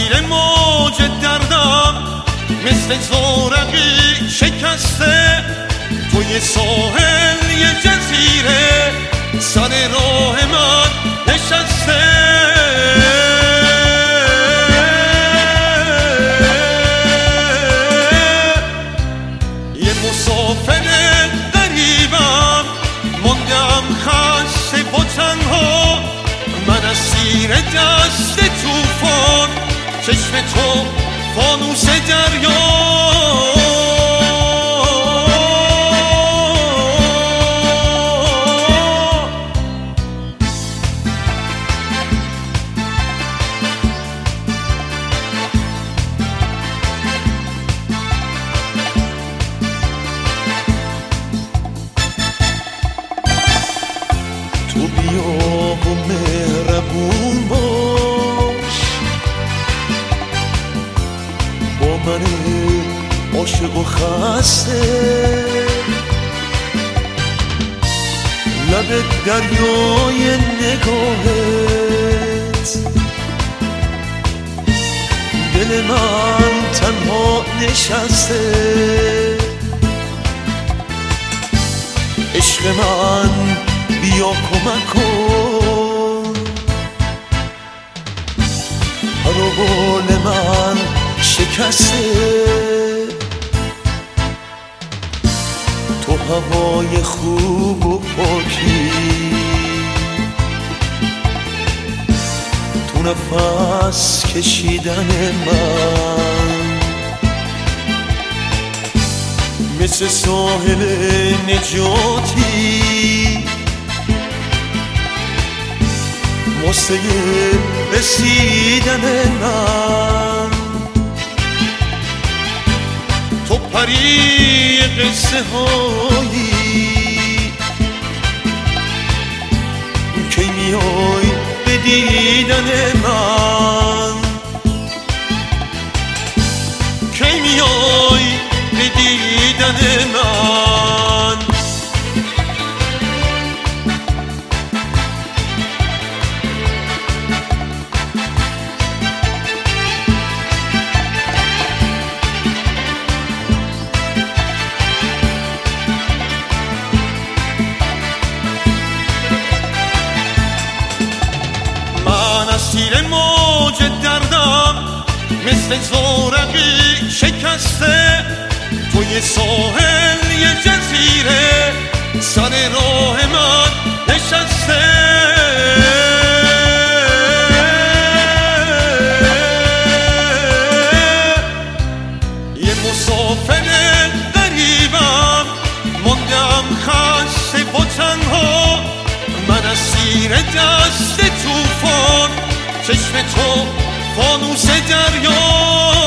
اسیر موج دردم مثل زورقی شکسته توی ساحل یه جزیره سر راه من نشسته یه مسافر غریبم موندم خسته و تنها من اسیر دست توفان چشم تو فانوس دریا تو بیا و مهربون باش با من عاشق و خسته لب دریای نگاهت دل من تنها نشسته عشق من بیا کمک کن پروبال من شکسته تو هوای خوب و پاکی تو نفس کشیدن من مثل ساحل نجاتی واسه رسیدن من تو پری قصه هایی کی میای به دیدن من کی میای به دیدن من اسیر موج دردم مثل زورقی شکسته توی ساحل یه جزیره سر راه من نشسته یه مسافر غریبم موندم خسته و تنها من اسیر دست توفان چشم تو فانوس دریا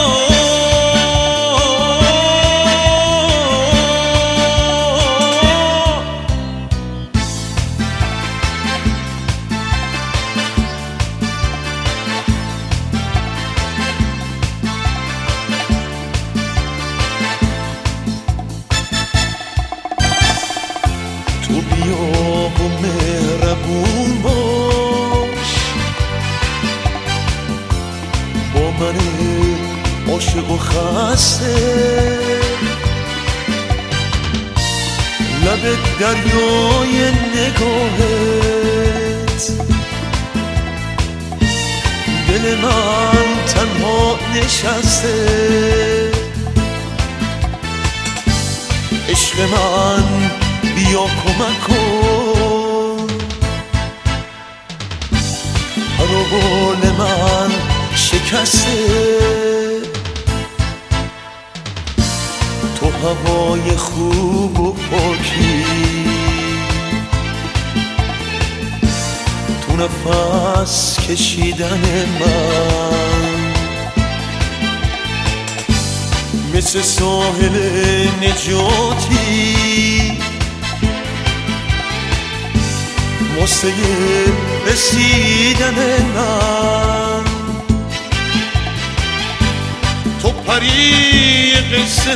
تو بیا و مهربون باش با من عاشق و خسته لب دریای نگاهت دل من تنها نشسته عشق من بیا کمک کن پروبال من شکسته تو هوای خوب و پاکی تو نفس کشیدن من مثل ساحل نجاتی واسه رسیدن من تو پری قصه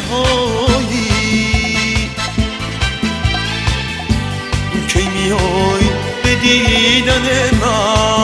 هایی کی میای به دیدن من